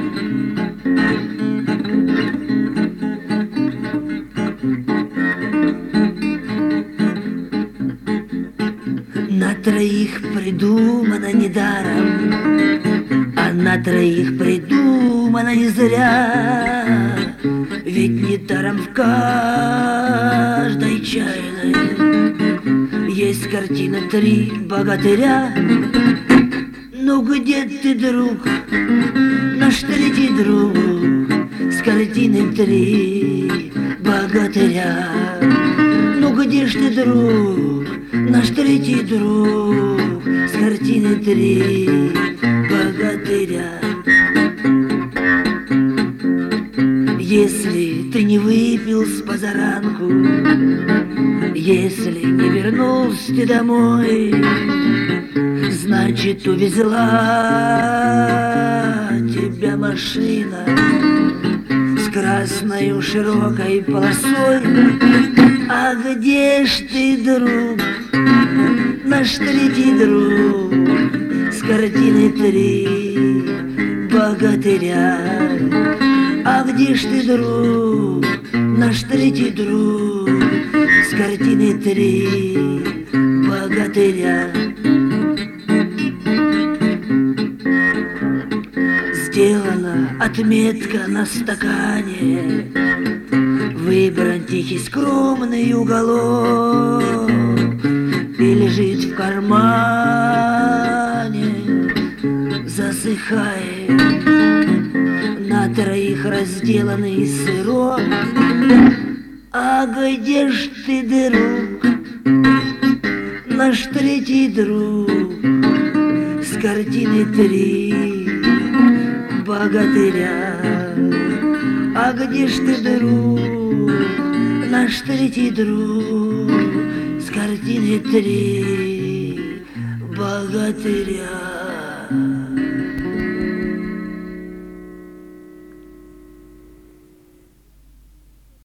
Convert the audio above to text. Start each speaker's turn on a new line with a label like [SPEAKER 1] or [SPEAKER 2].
[SPEAKER 1] На троих придумано недаром, а на троих придумано не зря. Ведь недаром в каждой чайной есть картина «Три богатыря». Ну где ты, друг, наш третий друг, с картины «Три богатыря»? Ну где ж ты, друг, наш третий друг, с картины «Три богатыря»? Если ты не выпил с позаранку, если не вернулся ты домой, значит, увезла тебя машина с красною широкой полосой. А где ж ты, друг, наш третий друг, с картины «Три богатыря»? А где ж ты, друг, наш третий друг, с картины «Три богатыря»? Сделана отметка на стакане, выбран тихий скромный уголок и лежит в кармане, засыхает на троих разделанный сырок. А где ж ты, друг, наш третий друг, с картины «Три богатыря»? А где ж ты, друг, наш третий друг, с картины «Три богатыря»?